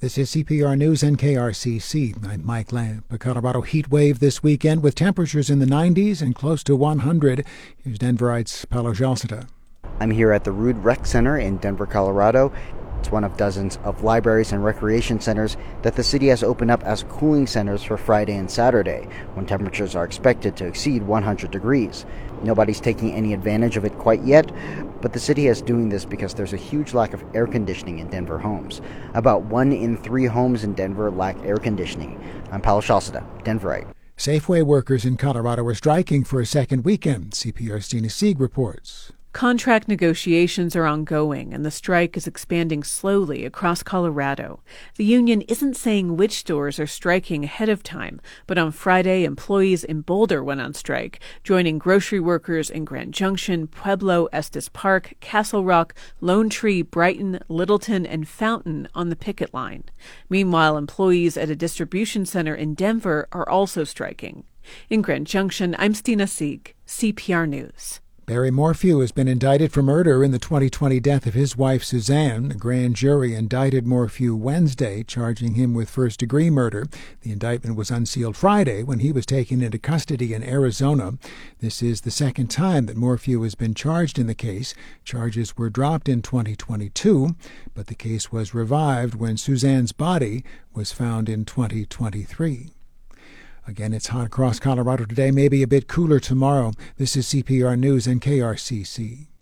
This is CPR News and KRCC. I'm Mike Lamb. A Colorado heat wave this weekend with temperatures in the 90s and close to 100. Here's Denverite's Paulo Jalceta. I'm here at the Rood Rec Center in Denver, Colorado. It's one of dozens of libraries and recreation centers that the city has opened up as cooling centers for Friday and Saturday, when temperatures are expected to exceed 100 degrees. Nobody's taking any advantage of it quite yet, but the city is doing this because there's a huge lack of air conditioning in Denver homes. About 1 in 3 homes in Denver lack air conditioning. I'm Paulo Jalceta, Denverite. Safeway workers in Colorado are striking for a second weekend, CPR's Gina Sieg reports. Contract negotiations are ongoing, and the strike is expanding slowly across Colorado. The union isn't saying which stores are striking ahead of time, but on Friday, employees in Boulder went on strike, joining grocery workers in Grand Junction, Pueblo, Estes Park, Castle Rock, Lone Tree, Brighton, Littleton, and Fountain on the picket line. Meanwhile, employees at a distribution center in Denver are also striking. In Grand Junction, I'm Gina Sieg, CPR News. Barry Morphew has been indicted for murder in the 2020 death of his wife, Suzanne. A grand jury indicted Morphew Wednesday, charging him with first-degree murder. The indictment was unsealed Friday when he was taken into custody in Arizona. This is the second time that Morphew has been charged in the case. Charges were dropped in 2022, but the case was revived when Suzanne's body was found in 2023. Again, it's hot across Colorado today, maybe a bit cooler tomorrow. This is CPR News and KRCC.